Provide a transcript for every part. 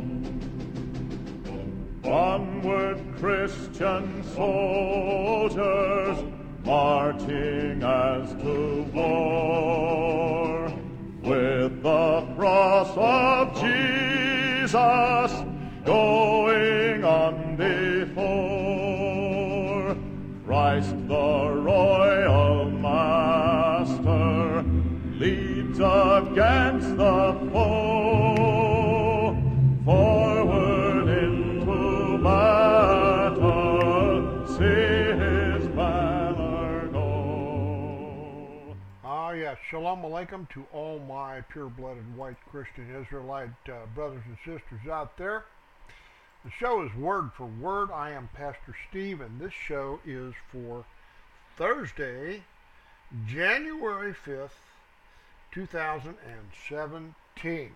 Onward, Christian soldiers, marching as to war, with the cross of Jesus going on before. Christ the royal master leads against the foe, forward into battle, see his banner go. Yes, Shalom Aleichem to all my pure-blooded white Christian Israelite brothers and sisters out there. The show is Word for Word. I am Pastor Steve, and this show is for Thursday, January 5th, 2017.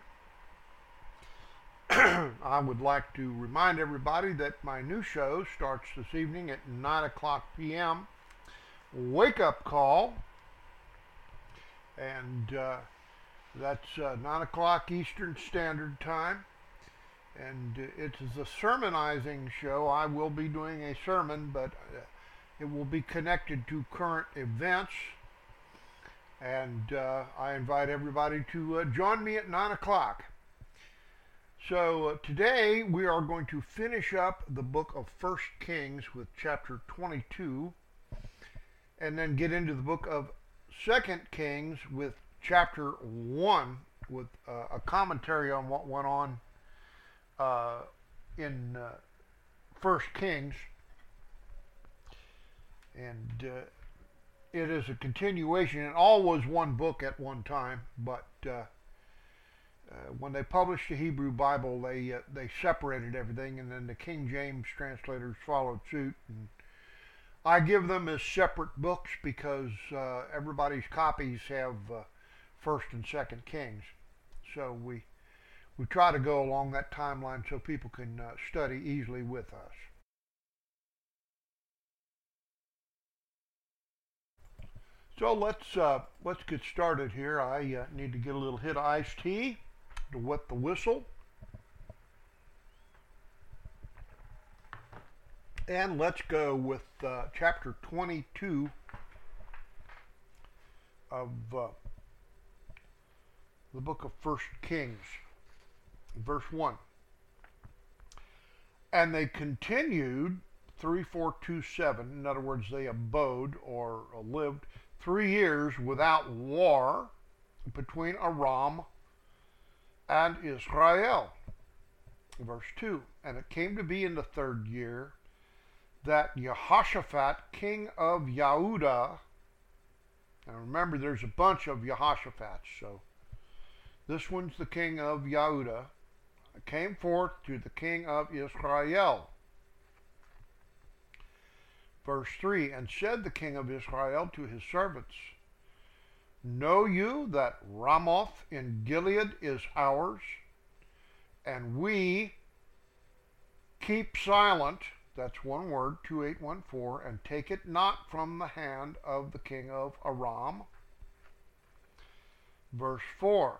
I would like to remind everybody that my new show starts this evening at 9 o'clock p.m. Wake Up Call. And that's 9 o'clock Eastern Standard Time. And it is a sermonizing show. I will be doing a sermon, but it will be connected to current events. And I invite everybody to join me at 9 o'clock. So today we are going to finish up the book of 1 Kings with chapter 22, and then get into the book of 2 Kings with chapter 1 with a commentary on what went on in 1 Kings. And it is a continuation. It all was one book at one time, but when they published the Hebrew Bible, they separated everything, and then the King James translators followed suit. And I give them as separate books because everybody's copies have 1st and 2nd Kings. So we try to go along that timeline so people can study easily with us. So let's get started here. I need to get a little hit of iced tea to wet the whistle. And let's go with chapter 22 of the book of 1 Kings, verse 1. And they continued 3427, in other words, they abode or lived 3 years without war between Aram and Israel. Verse 2. And it came to be in the 3rd year that Jehoshaphat, king of Yehudah, and remember there's a bunch of Jehoshaphat's, so this one's the king of Yehudah, came forth to the king of Israel. Verse 3, and said the king of Israel to his servants, know you that Ramoth in Gilead is ours, and we keep silent, that's one word, 2814, and take it not from the hand of the king of Aram. Verse 4,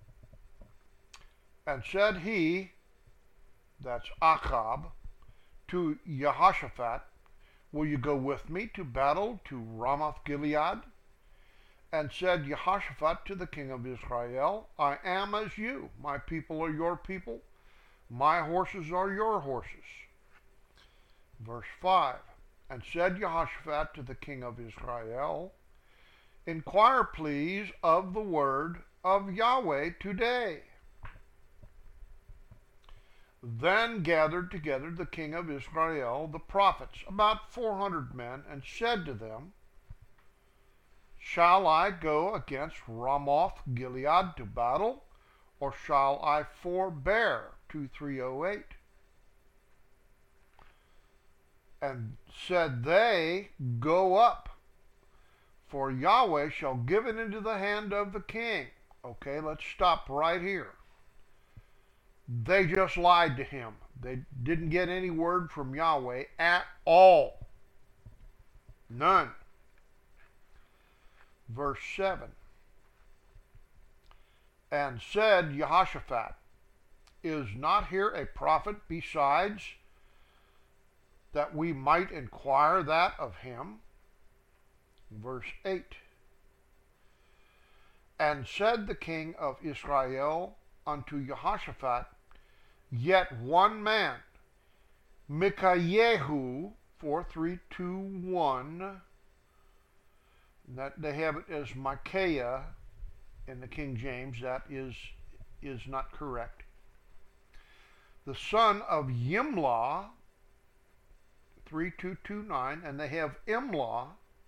and said he, that's Achab, to Jehoshaphat, will you go with me to battle to Ramoth Gilead? And said Jehoshaphat to the king of Israel, I am as you, my people are your people, my horses are your horses. Verse 5, and said Jehoshaphat to the king of Israel, inquire please of the word of Yahweh today. Then gathered together the king of Israel, the prophets, about 400 men, and said to them, shall I go against Ramoth Gilead to battle, or shall I forbear? 2308. And said they, go up, for Yahweh shall give it into the hand of the king. Okay, let's stop right here. They just lied to him. They didn't get any word from Yahweh at all. None. Verse 7. And said Jehoshaphat, is not here a prophet besides, that we might inquire that of him? Verse 8. And said the king of Israel unto Jehoshaphat, yet one man, Micaiah, 4321, that they have it as Micaiah in the King James. That is not correct. The son of Yimlah, 3229, and they have Imlah,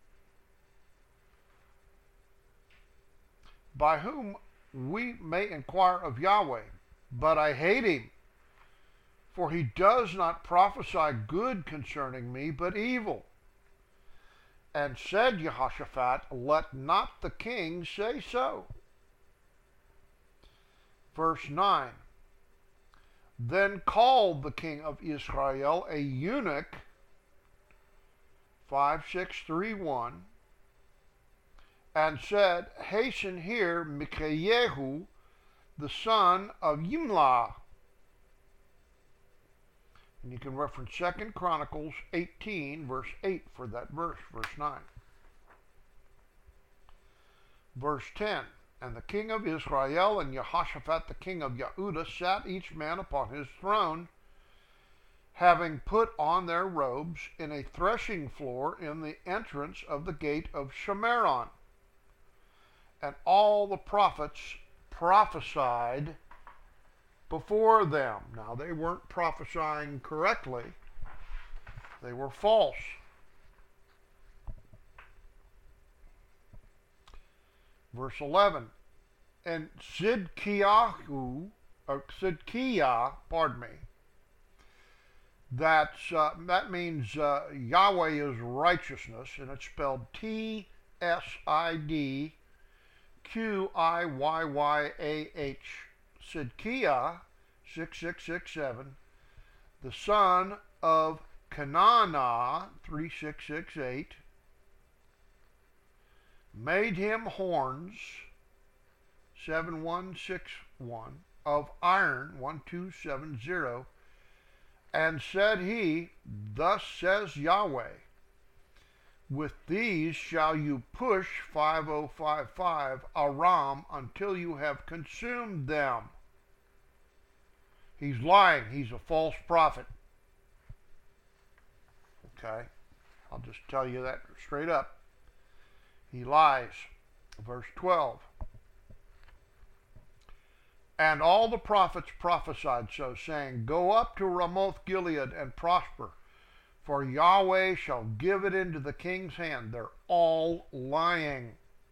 by whom we may inquire of Yahweh. But I hate him, for he does not prophesy good concerning me, but evil. And said Jehoshaphat, let not the king say so. Verse 9. Then called the king of Israel a eunuch, 5631, and said, hasten here Micaiah, the son of Yimlah. And you can reference 2 Chronicles 18, verse 8 for that verse, verse 9. Verse 10. And the king of Israel and Jehoshaphat the king of Yehudah sat each man upon his throne, having put on their robes, in a threshing floor in the entrance of the gate of Shemaron. And all the prophets prophesied before them. Now, they weren't prophesying correctly. They were false. Verse 11. And Sidkiah, that means Yahweh is righteousness, and it's spelled T-S-I-D-Q-I-Y-Y-A-H. Sidkiah, 6667, the son of Kenana, 3668, made him horns, 7161, of iron, 1270, and said he, thus says Yahweh, with these shall you push 5055 Aram until you have consumed them. He's lying. He's a false prophet. Okay? I'll just tell you that straight up. He lies. Verse 12. And all the prophets prophesied so, saying, go up to Ramoth Gilead and prosper, for Yahweh shall give it into the king's hand. They're all lying.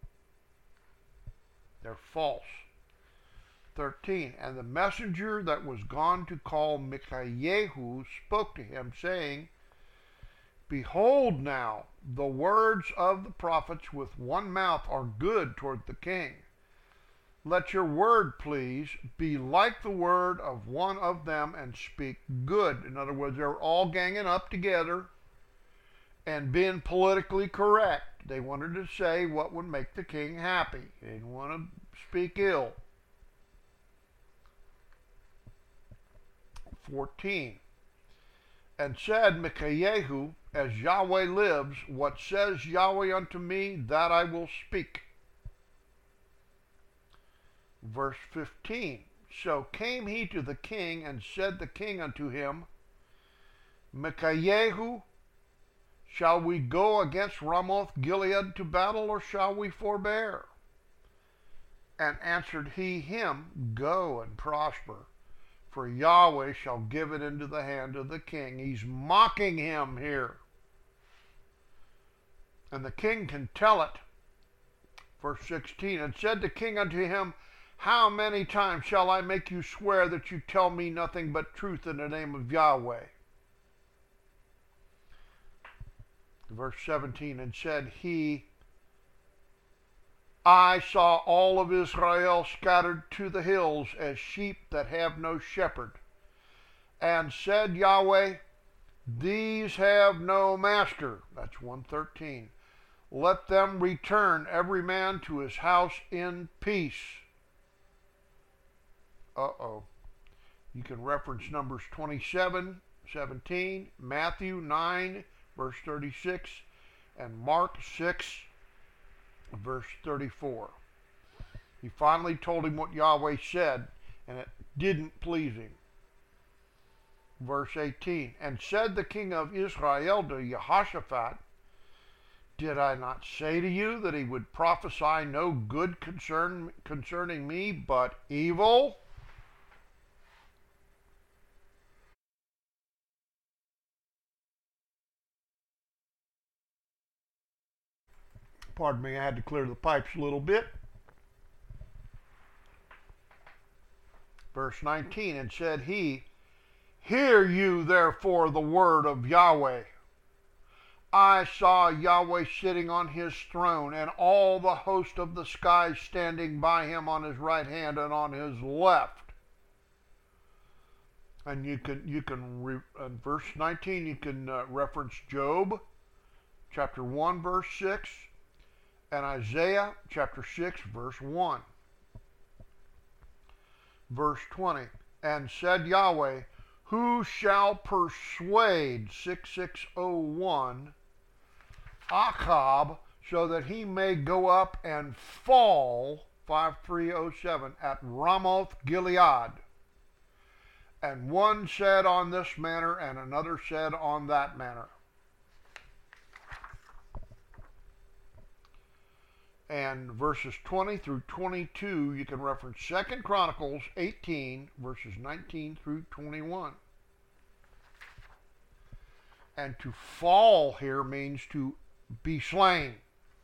They're false. 13. And the messenger that was gone to call Micaiah spoke to him, saying, behold now, the words of the prophets with one mouth are good toward the king. Let your word, please, be like the word of one of them, and speak good. In other words, they're all ganging up together and being politically correct. They wanted to say what would make the king happy. They didn't want to speak ill. 14. And said Micaiah, as Yahweh lives, what says Yahweh unto me, that I will speak. Verse 15. So came he to the king, and said the king unto him, Micaiah, shall we go against Ramoth Gilead to battle, or shall we forbear? And answered he him, go and prosper, for Yahweh shall give it into the hand of the king. He's mocking him here. And the king can tell it. Verse 16. And said the king unto him, how many times shall I make you swear that you tell me nothing but truth in the name of Yahweh? Verse 17. And said he, I saw all of Israel scattered to the hills as sheep that have no shepherd. And said Yahweh, these have no master. That's 113. Let them return every man to his house in peace. You can reference Numbers 27:17, Matthew 9, verse 36, and Mark 6, verse 34. He finally told him what Yahweh said, and it didn't please him. Verse 18, and said the king of Israel to Jehoshaphat, did I not say to you that he would prophesy no good concerning me, but evil? Pardon me, I had to clear the pipes a little bit. Verse 19, and said he, hear you therefore the word of Yahweh. I saw Yahweh sitting on his throne, and all the host of the skies standing by him on his right hand and on his left. And you can in verse 19 you can reference Job chapter 1 verse 6 and Isaiah chapter 6 verse 1. Verse 20, and said Yahweh, who shall persuade 6601 Achab so that he may go up and fall 5307 at Ramoth Gilead? And one said on this manner, and another said on that manner. And verses 20 through 22, you can reference 2 Chronicles 18, verses 19 through 21. And to fall here means to be slain.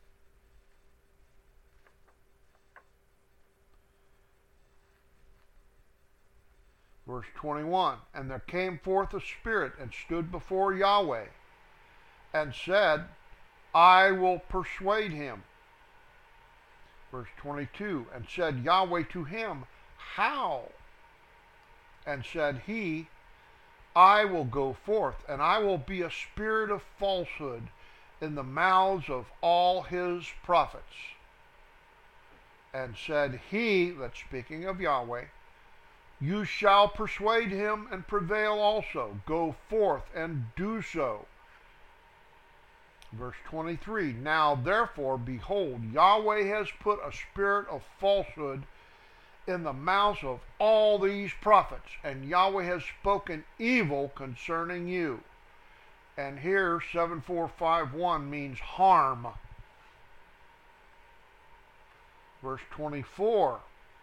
Verse 21, and there came forth a spirit and stood before Yahweh and said, I will persuade him. Verse 22, and said Yahweh to him, how? And said he, I will go forth, and I will be a spirit of falsehood in the mouths of all his prophets. And said he, that's speaking of Yahweh, you shall persuade him and prevail also. Go forth and do so. Verse 23, now therefore, behold, Yahweh has put a spirit of falsehood in the mouths of all these prophets, and Yahweh has spoken evil concerning you. And here 7451 means harm. Verse 24,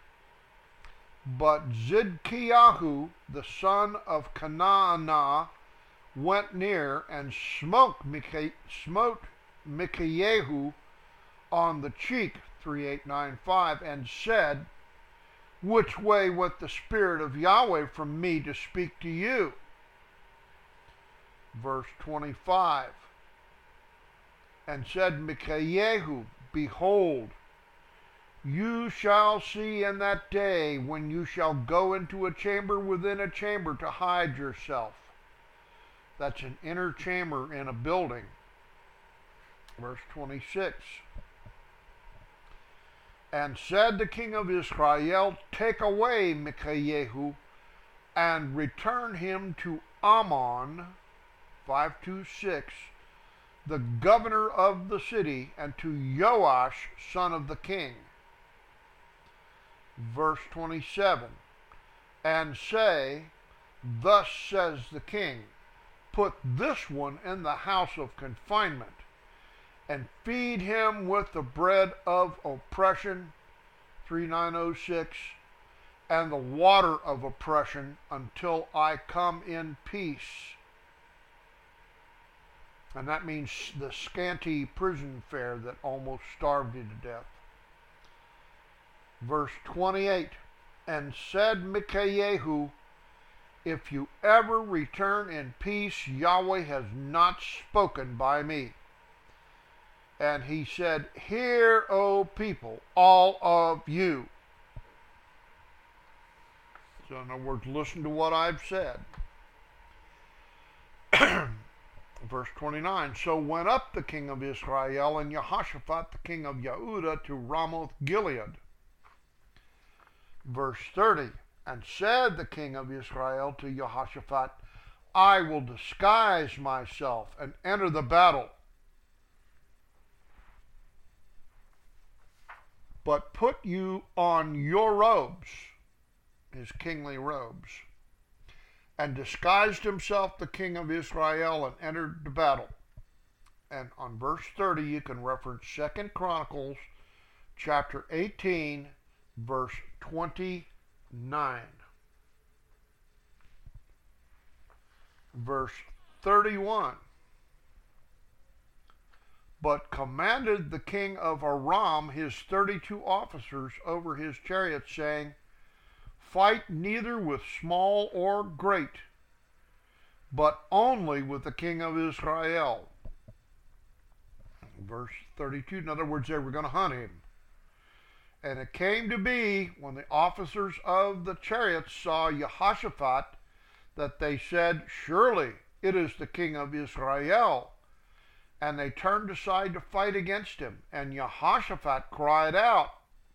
but Zidkiyahu, the son of Kenana, went near and smote Micaiah on the cheek, 3895, and said, which way went the Spirit of Yahweh from me to speak to you? Verse 25, and said Micaiah, behold, you shall see in that day when you shall go into a chamber within a chamber to hide yourself. That's an inner chamber in a building. Verse 26. And said the king of Israel, take away Micaiah and return him to Ammon, 526, the governor of the city, and to Joash, son of the king. Verse 27. And say, thus says the king, put this one in the house of confinement, and feed him with the bread of oppression, 3906, and the water of oppression until I come in peace. And that means the scanty prison fare that almost starved you to death. Verse 28, and said Micaiah, if you ever return in peace, Yahweh has not spoken by me. And he said, hear, O people, all of you. So in other words, listen to what I've said. Verse 29, so went up the king of Israel and Jehoshaphat the king of Yehudah to Ramoth Gilead. Verse 30, And said the king of Israel to Jehoshaphat, I will disguise myself and enter the battle. But put you on your robes, his kingly robes. And disguised himself the king of Israel and entered the battle. And on verse 30 you can reference 2 Chronicles chapter 18 verse 29. Verse 31. But commanded the king of Aram his 32 officers over his chariots, saying, Fight neither with small or great, but only with the king of Israel. Verse 32, in other words, they were going to hunt him. And it came to be, when the officers of the chariots saw Jehoshaphat, that they said, Surely it is the king of Israel. And they turned aside to fight against him. And Jehoshaphat cried out.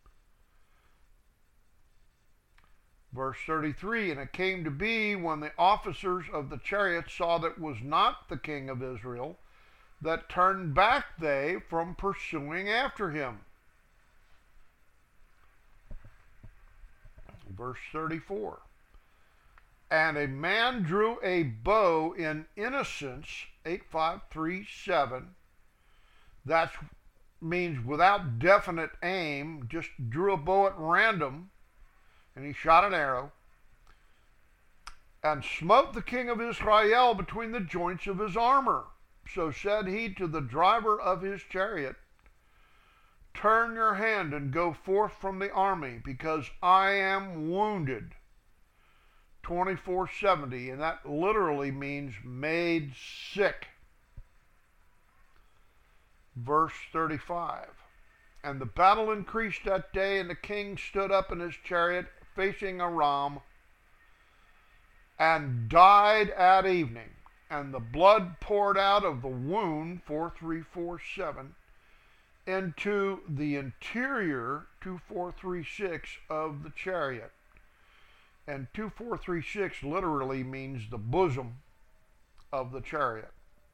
Verse 33, and it came to be, when the officers of the chariots saw that it was not the king of Israel, that turned back they from pursuing after him. Verse 34, and a man drew a bow in innocence, 8537, that means without definite aim, just drew a bow at random, and he shot an arrow, and smote the king of Israel between the joints of his armor. So said he to the driver of his chariot, Turn your hand and go forth from the army, because I am wounded. 2470, and that literally means made sick. Verse 35, and the battle increased that day, and the king stood up in his chariot facing Aram, and died at evening, and the blood poured out of the wound, 4347, into the interior, 2436, of the chariot. And 2436 literally means the bosom of the chariot.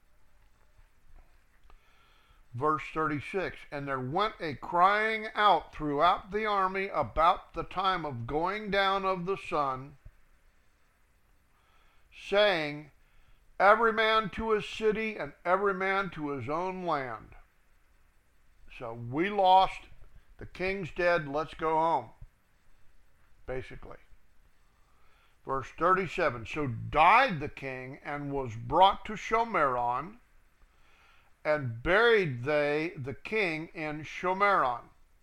Verse 36, and there went a crying out throughout the army about the time of going down of the sun, saying, Every man to his city and every man to his own land. So we lost, the king's dead, let's go home, basically. Verse 37, so died the king and was brought to Shomeron, and buried they the king in Shomeron.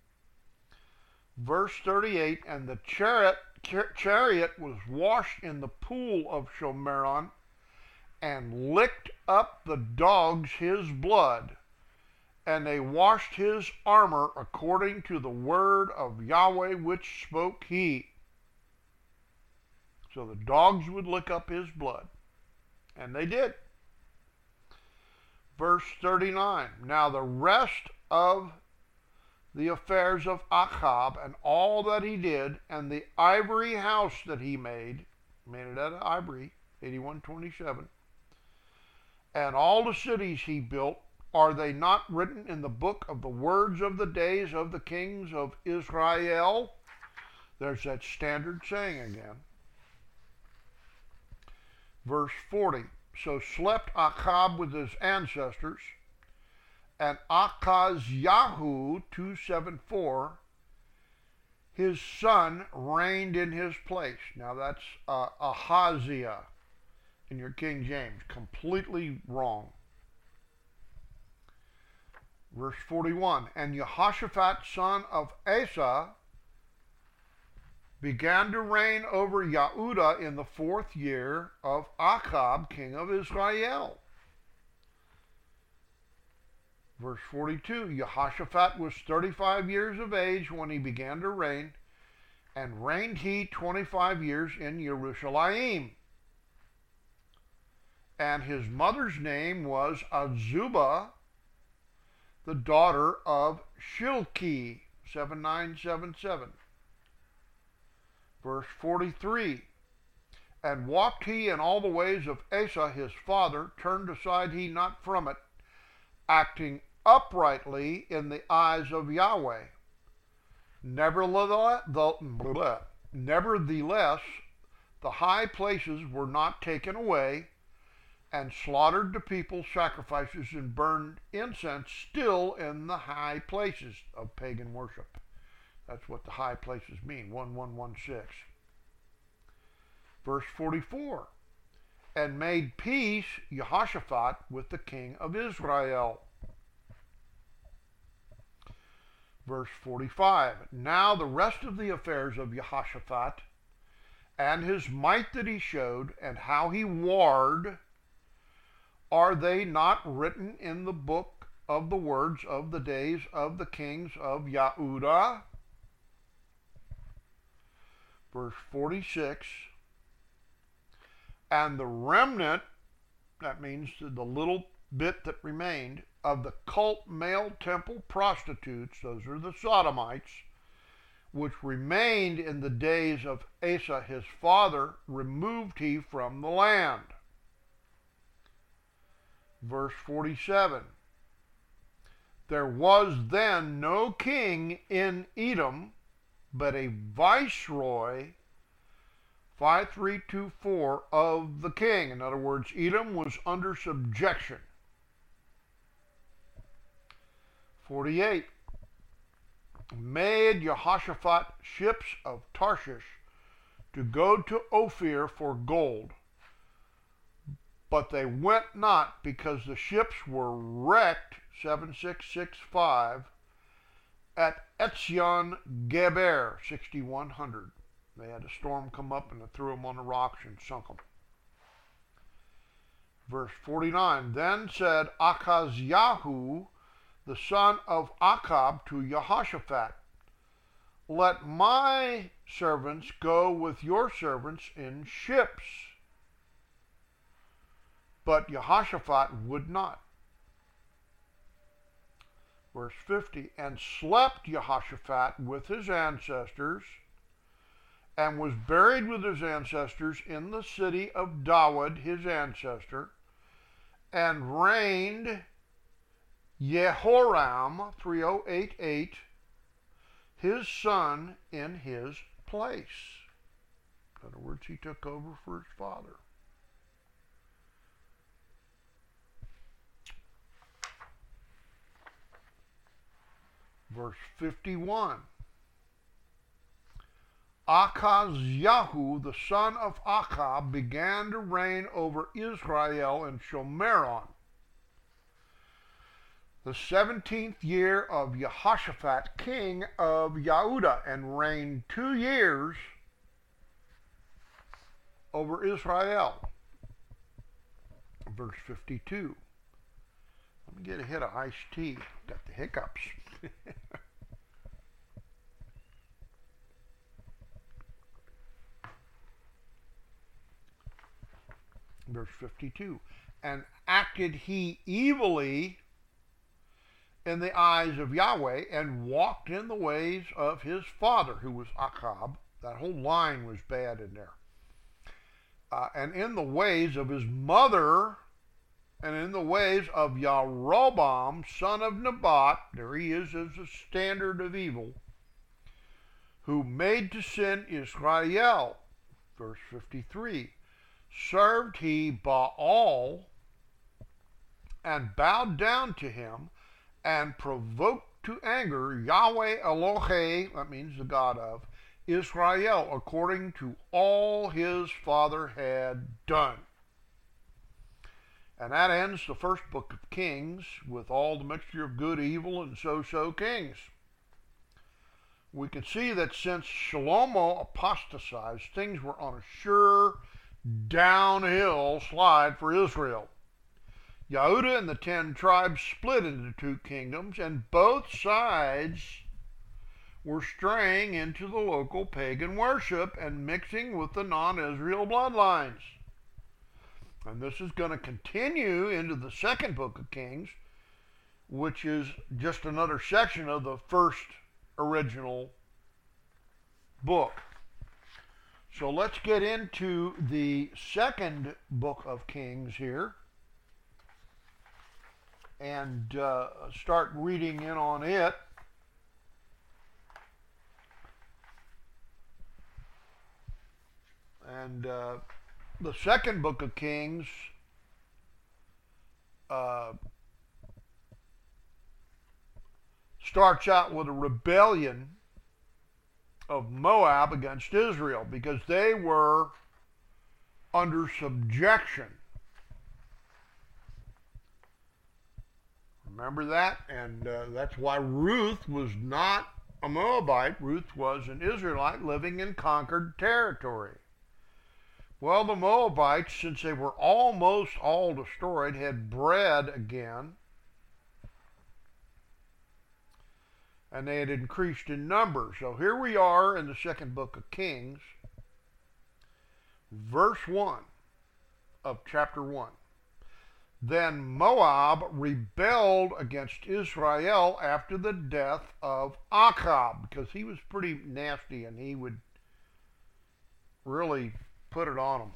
Verse 38, and the chariot was washed in the pool of Shomeron, and licked up the dogs his blood, and they washed his armor according to the word of Yahweh which spoke he. So the dogs would lick up his blood. And they did. Verse 39, now the rest of the affairs of Achab, and all that he did, and the ivory house that he made it out of ivory, 8127, and all the cities he built, are they not written in the book of the words of the days of the kings of Israel? There's that standard saying again. Verse 40, so slept Achab with his ancestors, and Achazyahu, 274, his son, reigned in his place. Now that's Ahaziah in your King James. Completely wrong. Verse 41, and Jehoshaphat, son of Asa, began to reign over Yehudah in the 4th year of Achab, king of Israel. Verse 42, Jehoshaphat was 35 years of age when he began to reign, and reigned he 25 years in Jerusalem. And his mother's name was Azubah, the daughter of Shilki, 7977. Verse 43. And walked he in all the ways of Asa his father, turned aside he not from it, acting uprightly in the eyes of Yahweh. Nevertheless, the high places were not taken away, and slaughtered the people sacrifices and burned incense still in the high places of pagan worship. That's what the high places mean, 1116. Verse 44, and made peace Jehoshaphat with the king of Israel. Verse 45, now the rest of the affairs of Jehoshaphat, and his might that he showed, and how he warred, are they not written in the book of the words of the days of the kings of Yehudah? Verse 46, and the remnant, that means the little bit that remained, of the cult male temple prostitutes, those are the Sodomites, which remained in the days of Asa his father, removed he from the land. Verse 47, there was then no king in Edom, but a viceroy, 5324, of the king. In other words, Edom was under subjection. 48, made Jehoshaphat ships of Tarshish to go to Ophir for gold. But they went not, because the ships were wrecked, 7665, at Etzion Geber, 6100. They had a storm come up and it threw them on the rocks and sunk them. Verse 49, then said Achazyahu, the son of Achab, to Jehoshaphat, let my servants go with your servants in ships. But Jehoshaphat would not. Verse 50, and slept Jehoshaphat with his ancestors, and was buried with his ancestors in the city of Dawid, his ancestor, and reigned Jehoram, 3088, his son, in his place. In other words, he took over for his father. Verse 51. Achazyahu, the son of Achab, began to reign over Israel in Shomeron, the 17th year of Jehoshaphat, king of Yehudah, and reigned 2 years over Israel. Verse 52. Let me get a hit of iced tea. Got the hiccups. Verse 52. And acted he evilly in the eyes of Yahweh, and walked in the ways of his father, who was Achab. That whole line was bad in there. And in the ways of his mother, and in the ways of Yaroboam, son of Nebat, there he is as a standard of evil, who made to sin Israel. Verse 53. Served he Baal, and bowed down to him, and provoked to anger Yahweh Elohei, that means the God of, Israel, according to all his father had done. And that ends the first book of Kings, with all the mixture of good, evil, and so-so kings. We can see that since Shlomo apostatized, things were on a sure downhill slide for Israel. Yehudah and the 10 tribes split into 2 kingdoms, and both sides were straying into the local pagan worship and mixing with the non-Israel bloodlines. And this is going to continue into the second book of Kings, which is just another section of the first original book. So let's get into the second book of Kings here and start reading in on it. And the second book of Kings starts out with a rebellion of Moab against Israel because they were under subjection. Remember that? And that's why Ruth was not a Moabite. Ruth was an Israelite living in conquered territory. Well, the Moabites, since they were almost all destroyed, had bred again. And they had increased in number. So here we are in the second book of Kings, verse 1 of chapter 1. Then Moab rebelled against Israel after the death of Achab, because he was pretty nasty and he would really put it on them.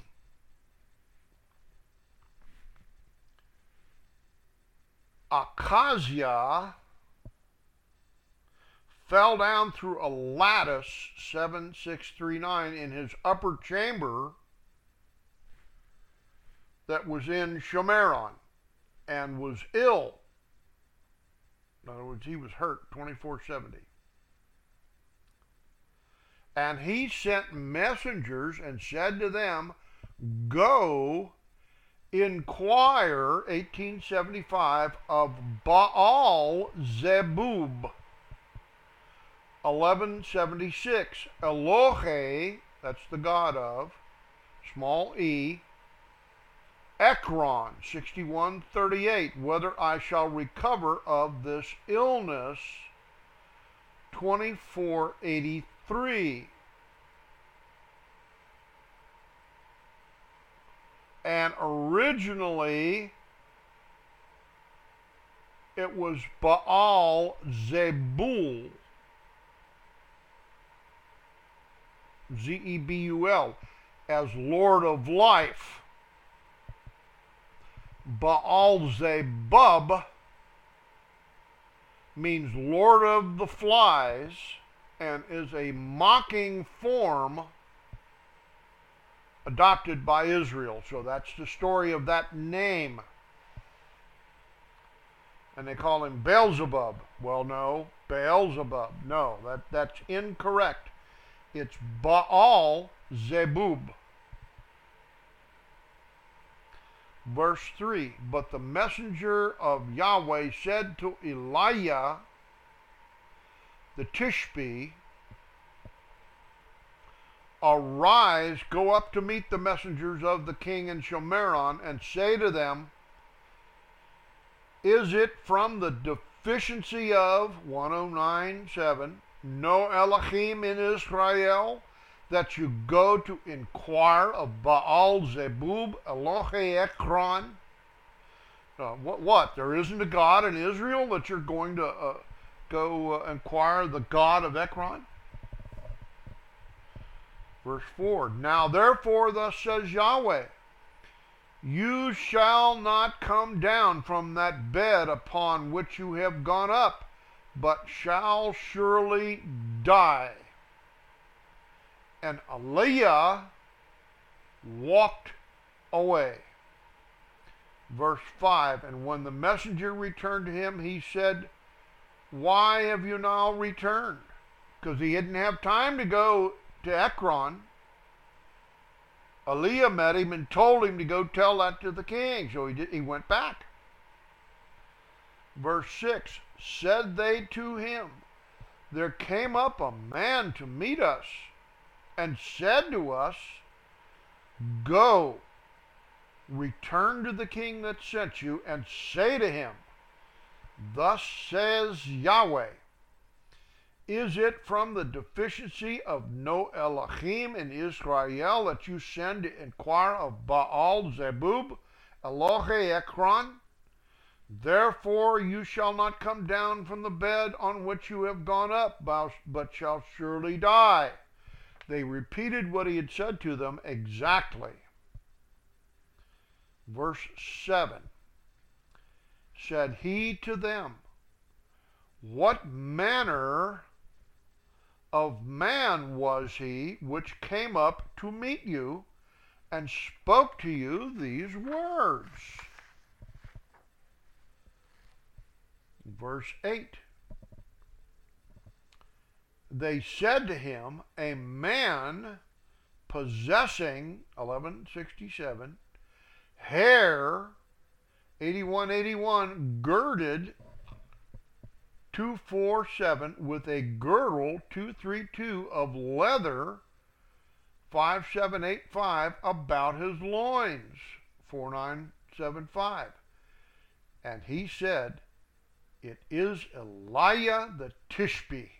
Achaziah fell down through a lattice, 7639, in his upper chamber that was in Shomron, and was ill. In other words, he was hurt 24/70. And he sent messengers and said to them, go inquire, 1875, of Baal Zebub. 1176, Elohe, that's the god of, small e, Ekron, 6138, whether I shall recover of this illness, 2483. And originally, it was Baal Zebul, Zebul, as Lord of Life. Baal Zebub means Lord of the Flies and is a mocking form adopted by Israel. So that's the story of that name. And they call him Beelzebub. Well, no, Beelzebub. No, that's incorrect. It's Baal Zebub. Verse 3, but the messenger of Yahweh said to Elijah the Tishbe, arise, go up to meet the messengers of the king in Shomron, and say to them, is it from the deficiency of 1097 no Elohim in Israel, that you go to inquire of Baal Zebub, Elohe Ekron? What? There isn't a God in Israel that you're going to go inquire the God of Ekron? Verse 4, now therefore thus says Yahweh, you shall not come down from that bed upon which you have gone up, but shall surely die. And Elijah walked away. Verse 5, and when the messenger returned to him, he said, why have you now returned? Because he didn't have time to go to Ekron. Elijah met him and told him to go tell that to the king. So he went back. Verse 6, said they to him, there came up a man to meet us, and said to us, go, return to the king that sent you, and say to him, thus says Yahweh, is it from the deficiency of no Elohim in Israel that you send to inquire of Baal Zebub, Elohe Ekron? Therefore you shall not come down from the bed on which you have gone up, but shall surely die. They repeated what he had said to them exactly. Verse 7. Said he to them, what manner of man was he which came up to meet you and spoke to you these words? Verse 8. They said to him, a man possessing, 1167, hair, 8181, girded, 247, with a girdle, 232, of leather, 5785, about his loins, 4975. And he said, it is Elijah the Tishbe.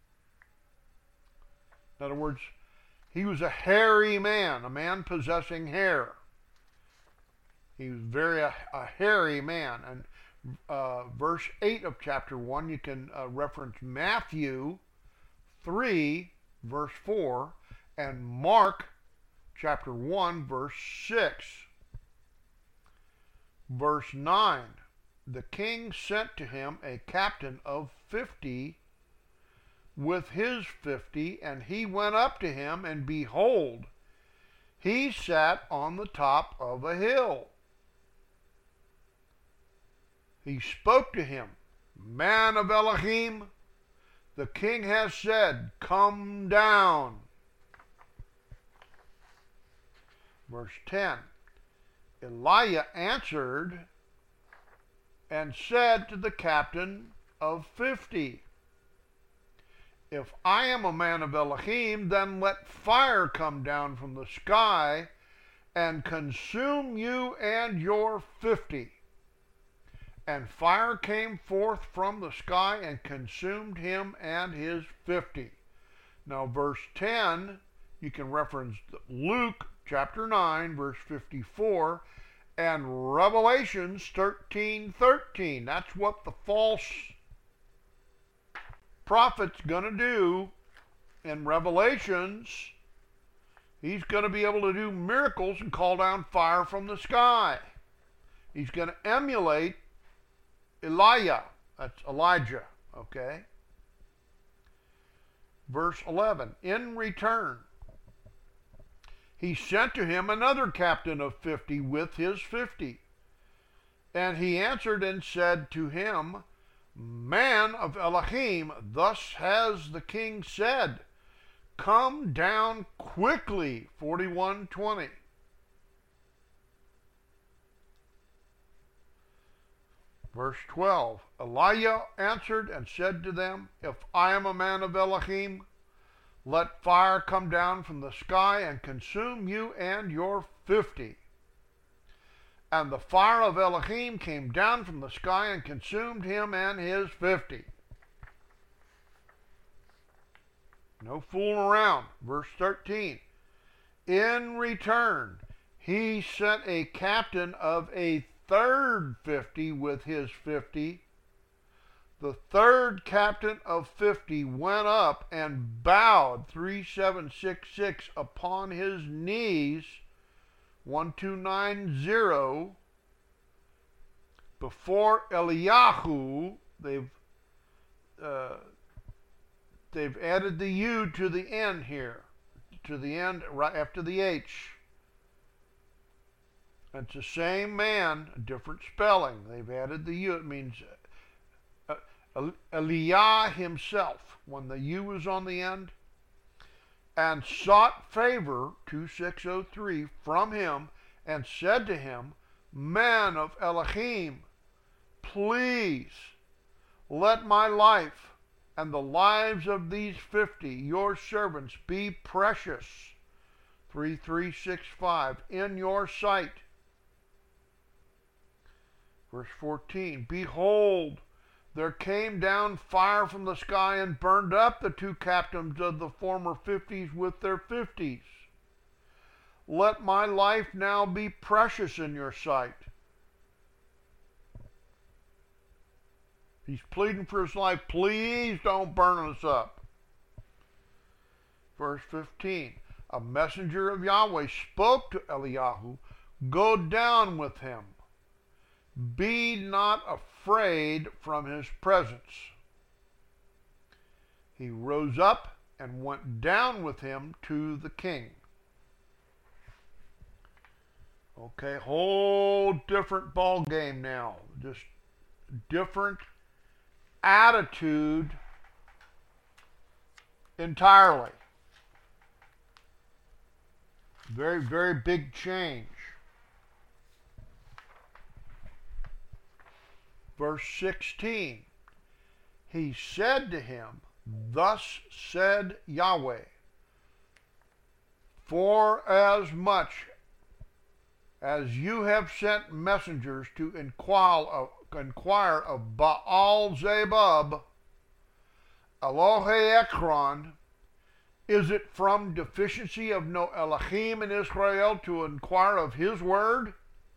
In other words, he was a hairy man, a man possessing hair. He was a hairy man. And verse 8 of chapter 1, you can reference Matthew 3, verse 4, and Mark chapter 1, verse 6. Verse 9, the king sent to him a captain of 50 with his 50, and he went up to him, and behold, he sat on the top of a hill. He spoke to him, man of Elohim, the king has said, come down. Verse 10, Elijah answered and said to the captain of 50, if I am a man of Elohim, then let fire come down from the sky and consume you and your 50. And fire came forth from the sky and consumed him and his 50. Now verse 10, you can reference Luke chapter 9, verse 54, and Revelations 13:13. That's what the false prophet's going to do in Revelations. He's going to be able to do miracles and call down fire from the sky. He's going to emulate Elijah. That's Elijah, okay? Verse 11, in return, he sent to him another captain of 50 with his 50. And he answered and said to him, man of Elohim, thus has the king said, come down quickly, 41:20. Verse 12, Elijah answered and said to them, if I am a man of Elohim, let fire come down from the sky and consume you and your 50. And the fire of Elohim came down from the sky and consumed him and his 50. No fooling around. Verse 13. In return, he sent a captain of a third 50 with his 50. The third captain of 50 went up and bowed 3766 upon his knees, 1290, before Eliyahu. They've added the U to the end here, to the end right after the H. It's the same man, a different spelling. They've added the U. It means Eliah himself, when the U is on the end, and sought favor, 2603, from him, and said to him, man of Elohim, please let my life and the lives of these 50, your servants, be precious, 3365, in your sight. Verse 14, behold, there came down fire from the sky and burned up the two captains of the former 50s with their 50s. Let my life now be precious in your sight. He's pleading for his life. Please don't burn us up. Verse 15. A messenger of Yahweh spoke to Eliyahu, go down with him. Be not afraid from his presence. He rose up and went down with him to the king. Okay, whole different ball game now. Just different attitude entirely. Very, very big change. Verse 16. He said to him, thus said Yahweh, for as much as you have sent messengers to inquire of Baal Zebub, Elohe Ekron, is it from deficiency of no Elohim in Israel to inquire of his word?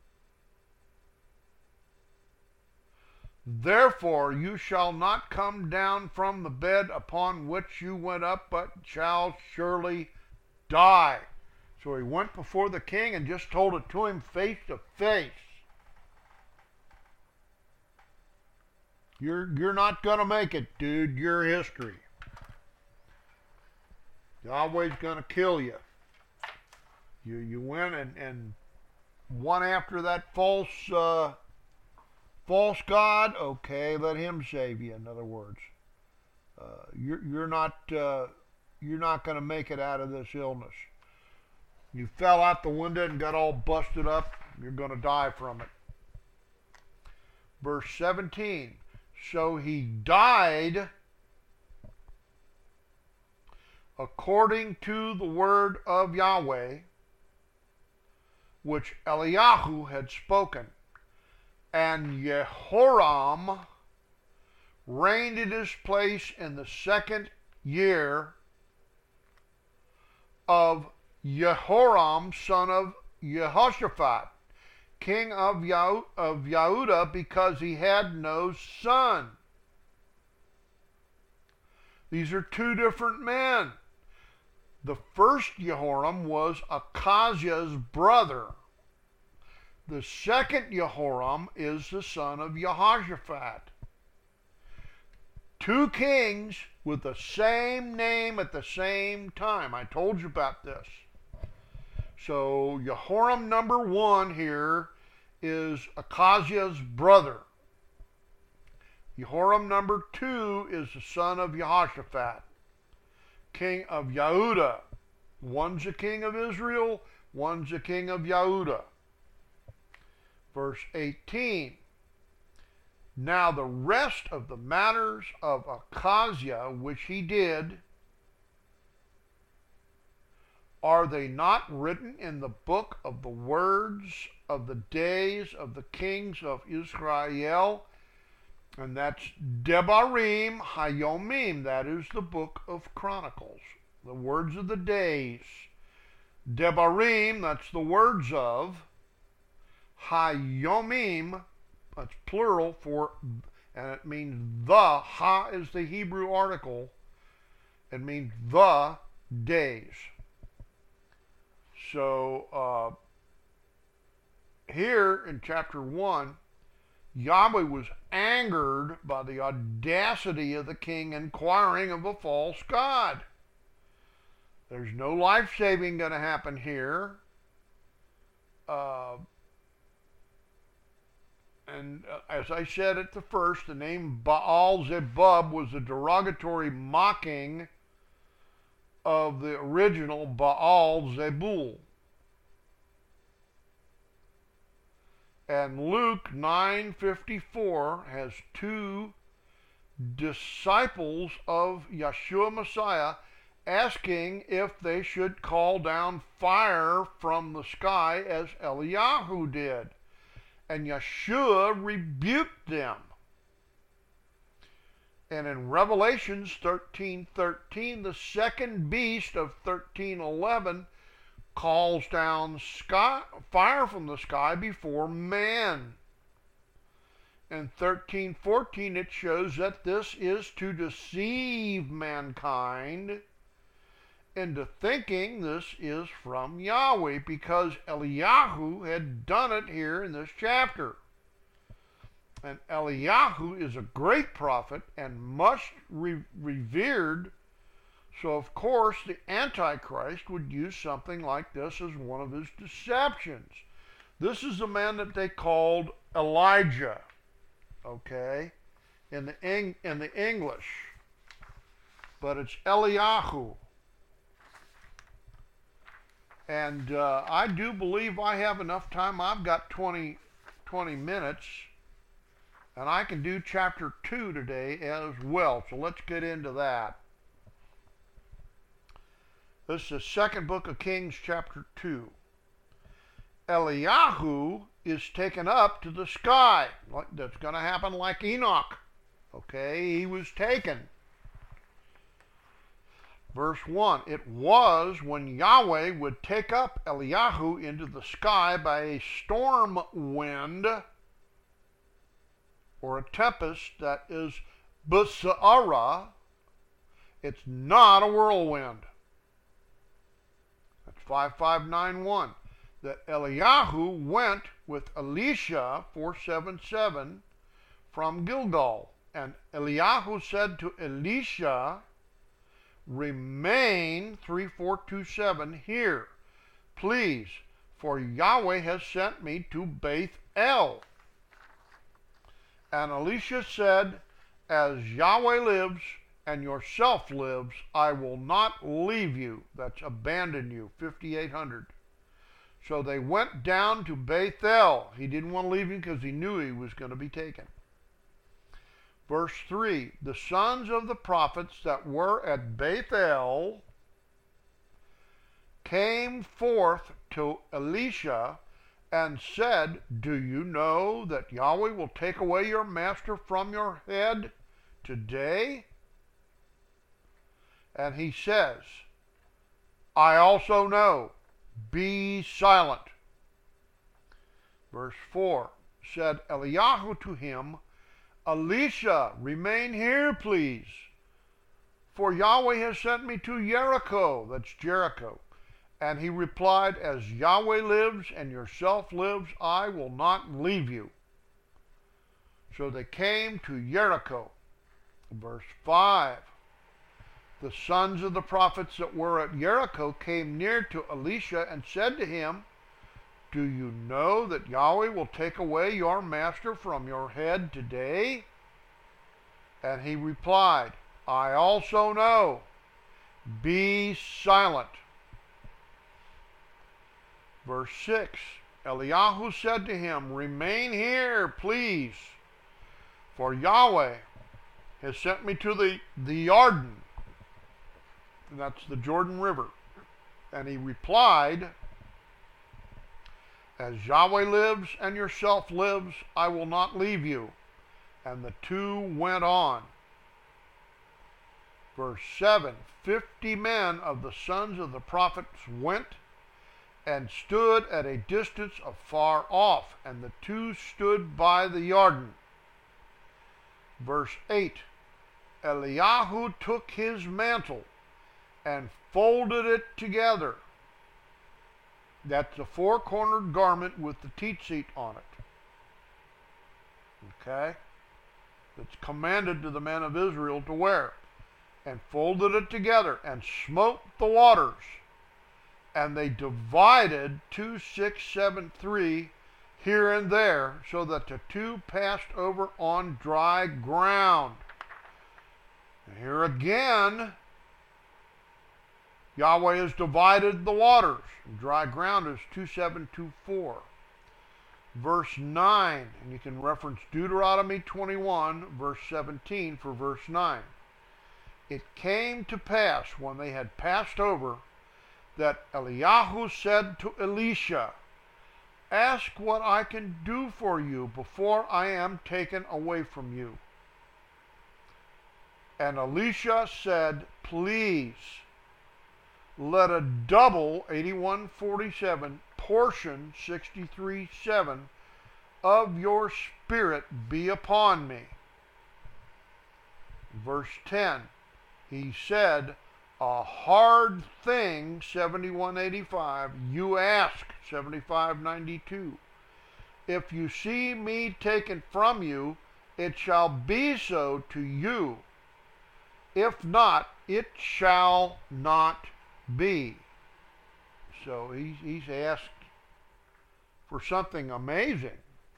Therefore you shall not come down from the bed upon which you went up, but shall surely die. So he went before the king and just told it to him face to face. You're not going to make it, dude. You're history. Yahweh's going to kill you. You went and one after that false god. Okay, let him save you. In other words, you're not going to make it out of this illness. You fell out the window and got all busted up. You're going to die from it. Verse 17. So he died according to the word of Yahweh, which Eliyahu had spoken. And Jehoram reigned in his place in the 2nd year of Jehoram, son of Jehoshaphat, king of Yehudah, because he had no son. These are two different men. The first Jehoram was Achaziah's brother. The second Jehoram is the son of Jehoshaphat. Two kings with the same name at the same time. I told you about this. So Jehoram number 1 here is Achaziah's brother. Jehoram number 2 is the son of Jehoshaphat, king of Yehudah. One's a king of Israel, one's a king of Yehudah. Verse 18. Now the rest of the matters of Achaziah which he did, are they not written in the book of the words of the days of the kings of Israel? And that's Devarim Hayomim. That is the book of Chronicles. The words of the days. Devarim, that's the words of. Hayomim, that's plural for, and it means the. Ha is the Hebrew article. It means the days. So here in chapter 1, Yahweh was angered by the audacity of the king inquiring of a false god. There's no life-saving going to happen here. And as I said at the first, the name Baal Zebub was a derogatory mocking of the original Baal Zebul. And Luke 9:54 has two disciples of Yeshua Messiah asking if they should call down fire from the sky as Eliyahu did. And Yeshua rebuked them. And in Revelations 13:13, the second beast of 13:11 calls down fire from the sky before man. In 13:14, it shows that this is to deceive mankind into thinking this is from Yahweh because Eliyahu had done it here in this chapter. And Eliyahu is a great prophet and much revered. So, of course, the Antichrist would use something like this as one of his deceptions. This is the man that they called Elijah, okay, in the English. But it's Eliyahu. And I do believe I have enough time. I've got 20 minutes. And I can do chapter 2 today as well. So let's get into that. This is the second book of Kings, chapter 2. Eliyahu is taken up to the sky. That's going to happen like Enoch. Okay, he was taken. Verse 1, it was when Yahweh would take up Eliyahu into the sky by a storm wind, or a tempest that is Busa'ara. It's not a whirlwind. That's 5591. That Eliyahu went with Elisha 477 from Gilgal. And Eliyahu said to Elisha, remain 3427 here, please, for Yahweh has sent me to Beth El. And Elisha said, as Yahweh lives and yourself lives, I will not leave you. That's abandon you, 5800. So they went down to Beth El. He didn't want to leave him because he knew he was going to be taken. Verse 3, the sons of the prophets that were at Beth El came forth to Elisha and said, do you know that Yahweh will take away your master from your head today? And he says, I also know, be silent. Verse 4, said Eliyahu to him, Elisha, remain here, please, for Yahweh has sent me to Jericho. That's Jericho. And he replied, as Yahweh lives and yourself lives, I will not leave you. So they came to Jericho. Verse 5, the sons of the prophets that were at Jericho came near to Elisha and said to him, do you know that Yahweh will take away your master from your head today? And he replied, I also know. Be silent. Verse 6, Eliyahu said to him, remain here, please, for Yahweh has sent me to the Jordan. And that's the Jordan River. And he replied, as Yahweh lives and yourself lives, I will not leave you. And the two went on. Verse 7, 50 men of the sons of the prophets went and stood at a distance afar off, and the two stood by the Jordan. Verse 8, Eliyahu took his mantle and folded it together. That's a four-cornered garment with the tzitzit on it. Okay? It's commanded to the men of Israel to wear. And folded it together and smote the waters. And they divided 2, 6, 7, 3 here and there, so that the two passed over on dry ground. And here again, Yahweh has divided the waters. Dry ground is 2724. Verse 9, and you can reference Deuteronomy 21, verse 17 for verse 9. It came to pass when they had passed over that Eliyahu said to Elisha, ask what I can do for you before I am taken away from you. And Elisha said, please, let a double 8147 portion 63:7 of your spirit be upon me. Verse 10, he said, a hard thing, 7185, you ask, 7592. If you see me taken from you, it shall be so to you. If not, it shall not be. So he's asked for something amazing.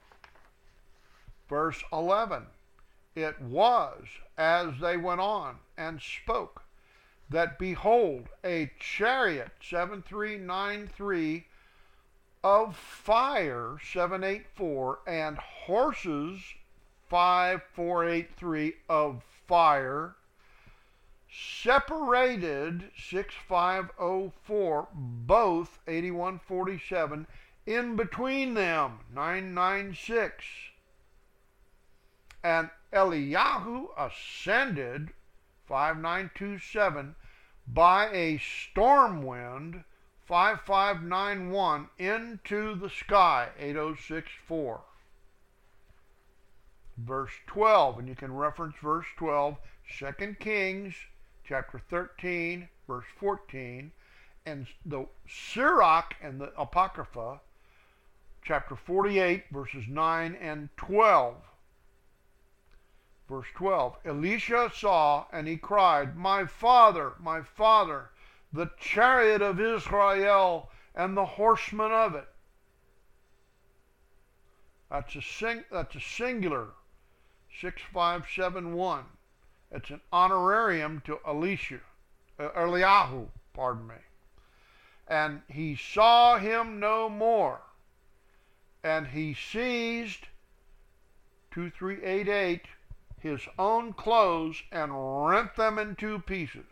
Verse 11, it was as they went on and spoke that behold, a chariot, 7393, of fire, 784, and horses, 5483, of fire, separated, 6504, both 8147, in between them, 996. And Eliyahu ascended, 5927, by a storm wind, 5591, into the sky, 8064. Verse 12, and you can reference verse 12, 2 Kings chapter 13, verse 14, and the Sirach and the Apocrypha, chapter 48, verses 9 and 12. Verse 12, Elisha saw, and he cried, my father, the chariot of Israel and the horsemen of it. That's a singular, 6571. It's an honorarium to Eliyahu, pardon me. And he saw him no more. And he seized, 2388, his own clothes and rent them in two pieces.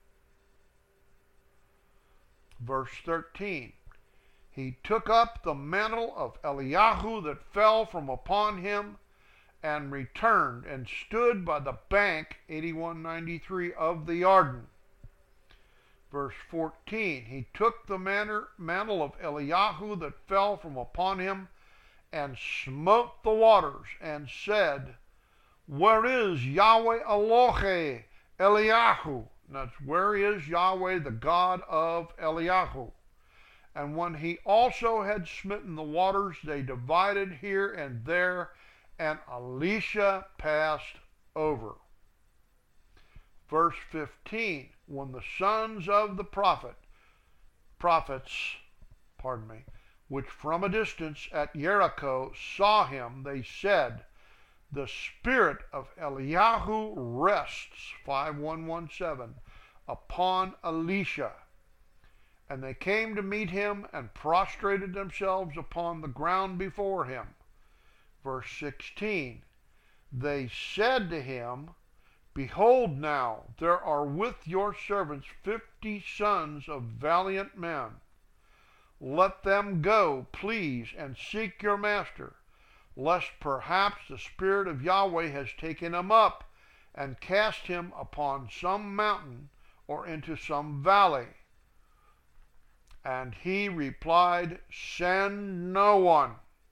Verse 13, he took up the mantle of Eliyahu that fell from upon him and returned and stood by the bank, 8193, of the Jordan. Verse 14, he took the mantle of Eliyahu that fell from upon him and smote the waters and said, where is Yahweh Elohe Eliyahu? That's where is Yahweh, the God of Eliyahu? And when he also had smitten the waters, they divided here and there, and Elisha passed over. Verse 15, when the sons of the prophets, which from a distance at Jericho saw him, they said, the spirit of Eliyahu rests, 5117, upon Elisha. And they came to meet him and prostrated themselves upon the ground before him. Verse 16, they said to him, behold now, there are with your servants 50 sons of valiant men. Let them go, please, and seek your master, lest perhaps the Spirit of Yahweh has taken him up and cast him upon some mountain or into some valley. And he replied, send no one.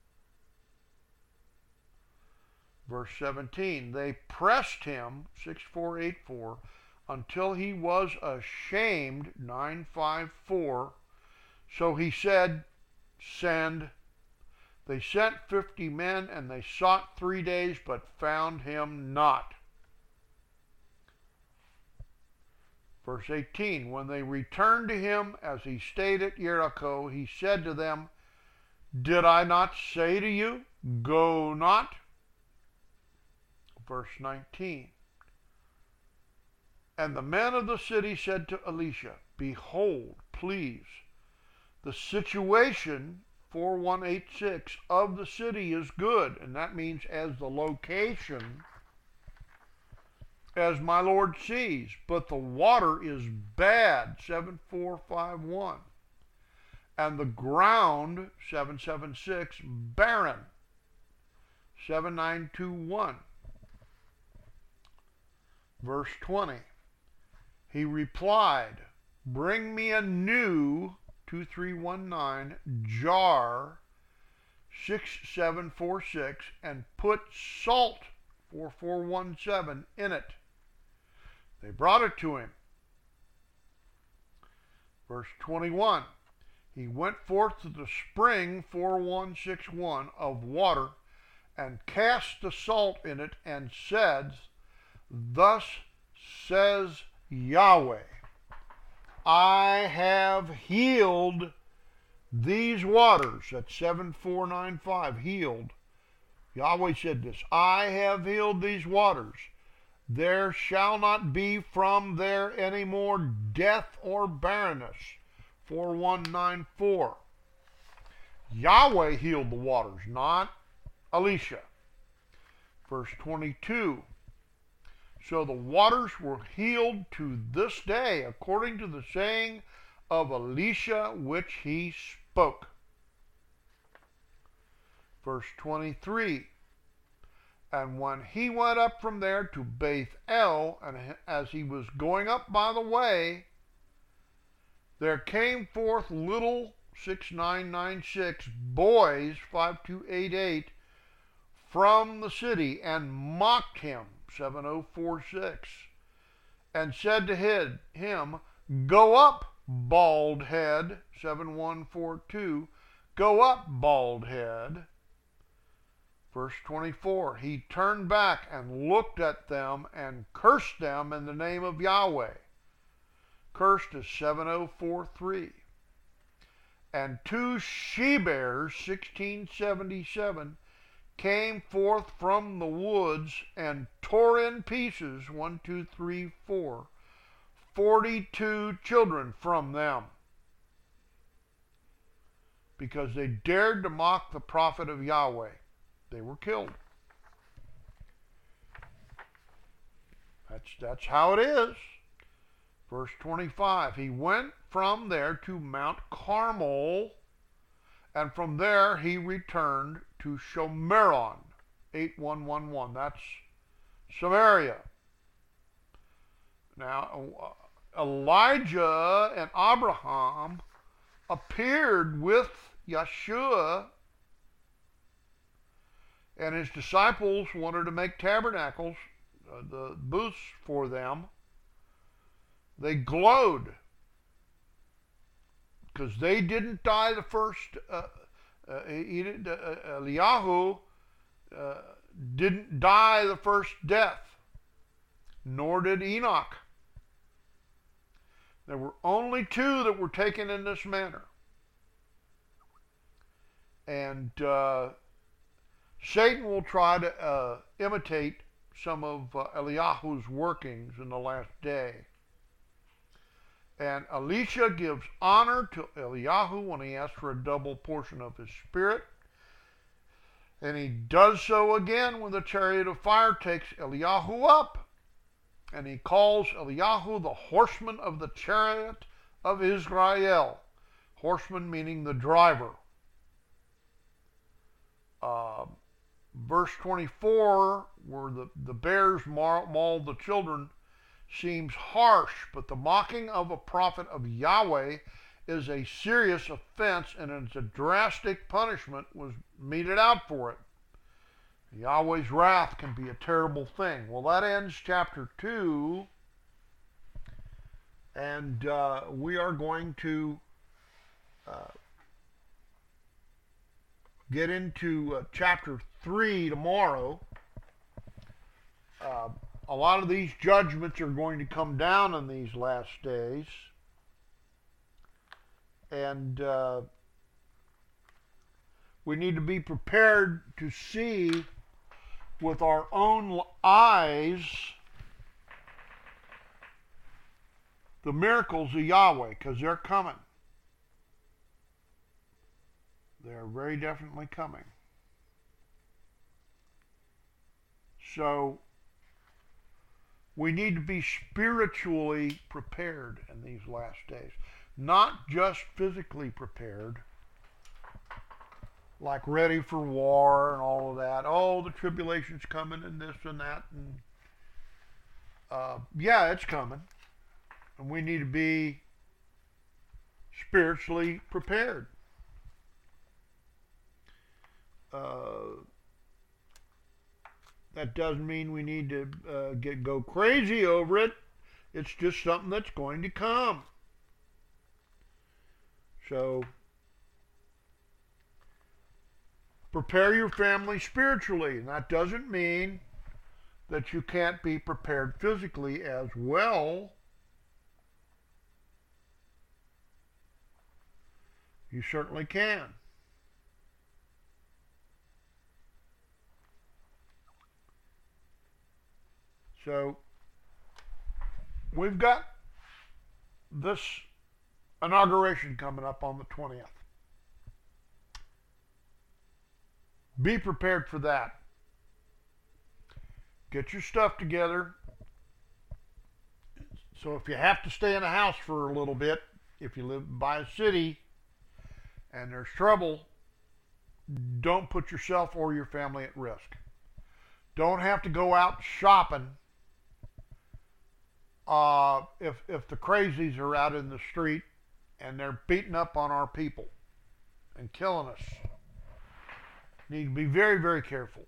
Verse 17, they pressed him, 6484, until he was ashamed, 954. So he said, send. They sent 50 men, and they sought 3 days, but found him not. Verse 18, when they returned to him as he stayed at Jericho, he said to them, did I not say to you, go not? Verse 19, and the men of the city said to Elisha, behold, please, the situation 4186 of the city is good, and that means as the location, as my Lord sees, but the water is bad, 7451, and the ground, 776, barren, 7921. Verse 20, he replied, bring me a new 2319 jar, 6746, and put salt, 4417, in it. They brought it to him. Verse 21. He went forth to the spring 4161 of water and cast the salt in it and said, Thus says Yahweh, I have healed these waters. That's 7495, healed. Yahweh said this, I have healed these waters. There shall not be from there any more death or barrenness. 4194. Yahweh healed the waters, not Elisha. Verse 22. So the waters were healed to this day, according to the saying of Elisha which he spoke. Verse 23. And when he went up from there to Beth-el, and as he was going up by the way, there came forth little 6996 boys 5288 from the city and mocked him 7046 and said to him, Go up, bald head 7142, go up, bald head. Verse 24, he turned back and looked at them and cursed them in the name of Yahweh. Cursed is 7043. And two she-bears, 1677, came forth from the woods and tore in pieces, 1, 2, 3, 4, 42 children from them, because they dared to mock the prophet of Yahweh. They were killed. That's how it is. Verse 25, he went from there to Mount Carmel, and from there he returned to Shomeron, 8111. That's Samaria. Now, Elijah and Abraham appeared with Yeshua, and his disciples wanted to make tabernacles, the booths for them. They glowed because they didn't die the first. Eliyahu didn't die the first death, nor did Enoch. There were only two that were taken in this manner. And Satan will try to imitate some of Eliyahu's workings in the last day. And Elisha gives honor to Eliyahu when he asks for a double portion of his spirit. And he does so again when the chariot of fire takes Eliyahu up. And he calls Eliyahu the horseman of the chariot of Israel. Horseman meaning the driver. Verse 24, where the bears mauled the children, seems harsh, but the mocking of a prophet of Yahweh is a serious offense, and it's a drastic punishment was meted out for it. Yahweh's wrath can be a terrible thing. Well, that ends chapter 2, and we are going to get into chapter 3 tomorrow. A lot of these judgments are going to come down in these last days. And we need to be prepared to see with our own eyes the miracles of Yahweh, because they're coming. They're very definitely coming. So we need to be spiritually prepared in these last days. Not just physically prepared, like ready for war and all of that. Oh, the tribulation's coming and this and that. And yeah, it's coming. And we need to be spiritually prepared. That doesn't mean we need to go crazy over it. It's just something that's going to come. So prepare your family spiritually. And that doesn't mean that you can't be prepared physically as well. You certainly can. So we've got this inauguration coming up on the 20th. Be prepared for that. Get your stuff together. So if you have to stay in a house for a little bit, if you live by a city and there's trouble, don't put yourself or your family at risk. Don't have to go out shopping if the crazies are out in the street and they're beating up on our people and killing us. Need to be very, very careful.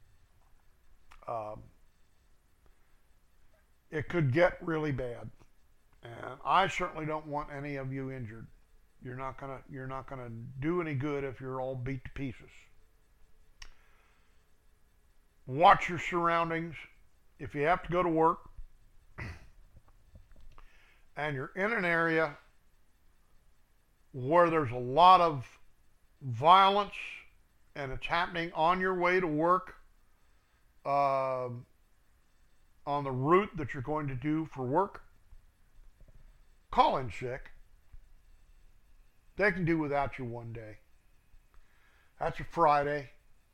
It could get really bad, and I certainly don't want any of you injured. You're not gonna do any good if you're all beat to pieces. Watch your surroundings. If you have to go to work and you're in an area where there's a lot of violence and it's happening on your way to work, on the route that you're going to do for work, call in sick. They can do without you one day. That's a Friday.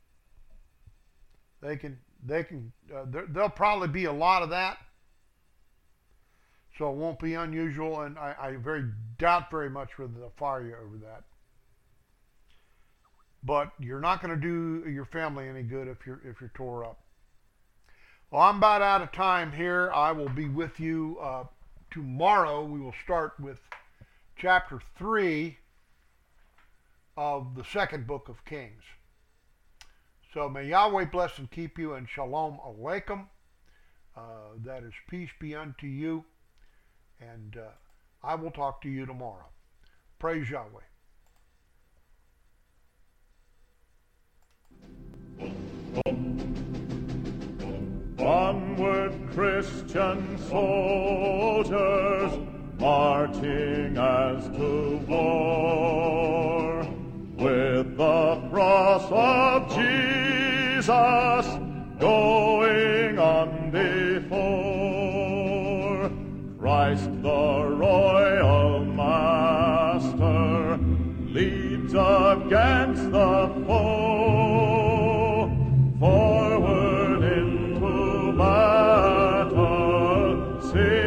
There'll probably be a lot of that, so it won't be unusual, and I doubt very much whether they'll fire you over that. But you're not going to do your family any good if you're tore up. Well, I'm about out of time here. I will be with you tomorrow. We will start with chapter 3 of the second book of Kings. So may Yahweh bless and keep you, and shalom aleichem. That is peace be unto you. And I will talk to you tomorrow. Praise Yahweh. Onward, Christian soldiers, marching as to war, with the cross of Jesus going on before. Christ the royal master leads against the foe, forward into battle.